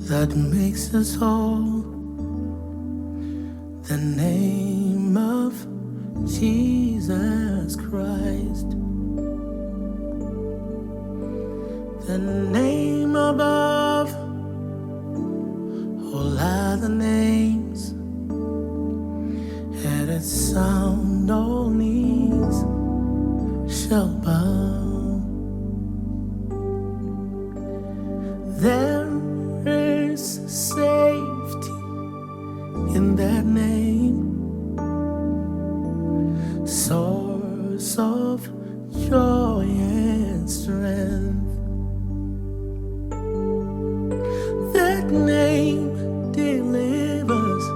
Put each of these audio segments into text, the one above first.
that makes us whole. The name of Jesus Christ, the name above all other names. At its sound, all knees shall bow. There is safety in that name, source of joy and strength. That name delivers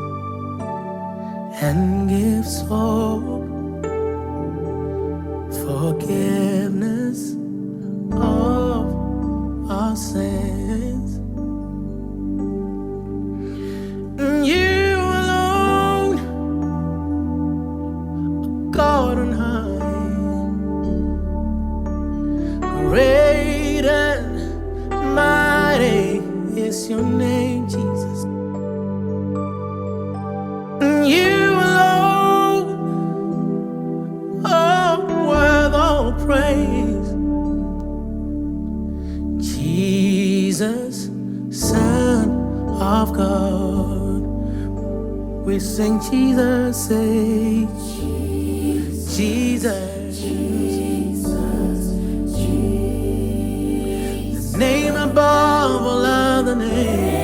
and gives hope, forgiveness of our sins. You alone, God on high, great and mighty is your name, Jesus. You alone are worth all praise. Jesus, Son of God, we sing Jesus, say Jesus, the name above all other names.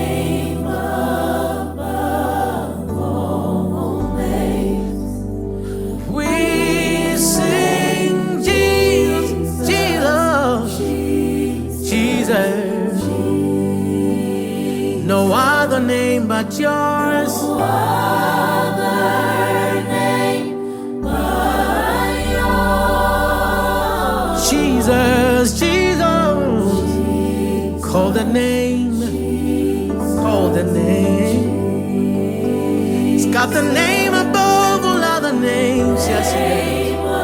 We sing Jesus, Jesus, Jesus. No other name but yours. No other name but yours. Jesus, Jesus. Call the name. Call the name. It's got the name above all other names. Yes, it is.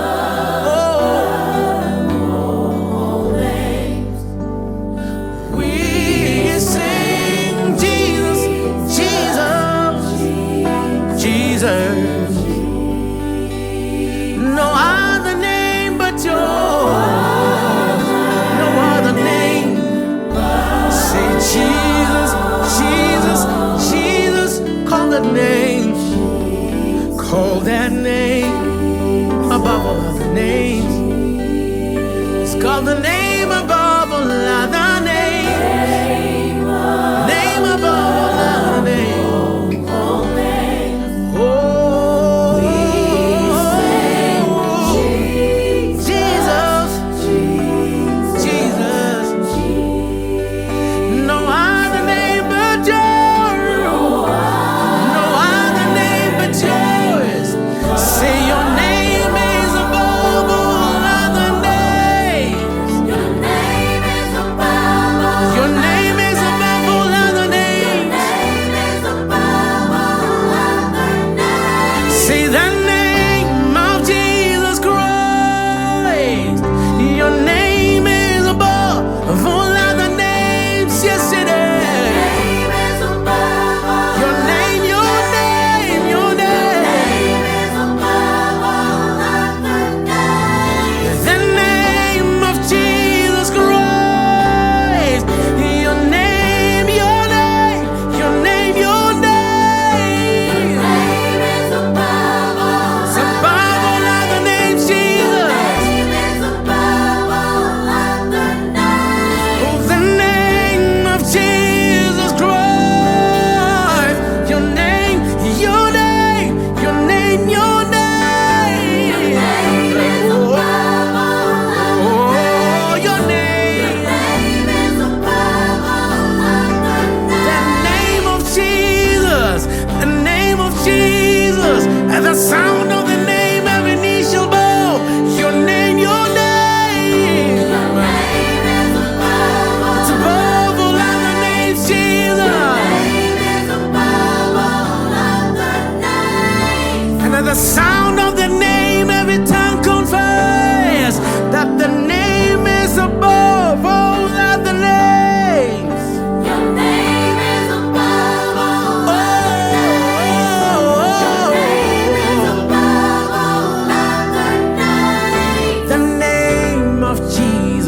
No other name but yours. No other name. Say Jesus, Jesus, Jesus. Call that name. Call that name above all other names. It's called the name above all other names. Name above all other names. Your name is above.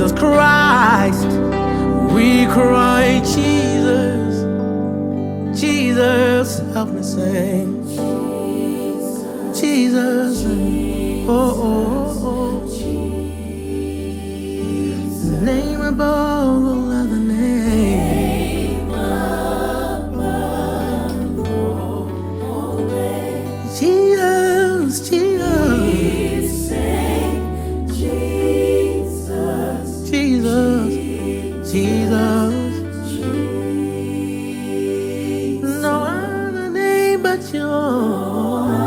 Jesus Christ. We cry, Jesus, Jesus, help me sing. Jesus, oh, oh, oh. The name above all other names. Jesus, Jesus, Jesus, Jesus. No other name but yours.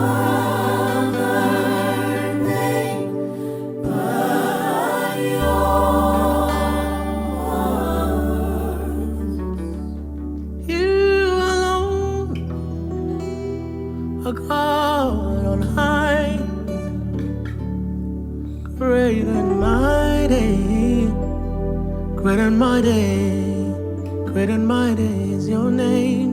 A God on high, great and mighty, great and mighty, great and mighty is your name.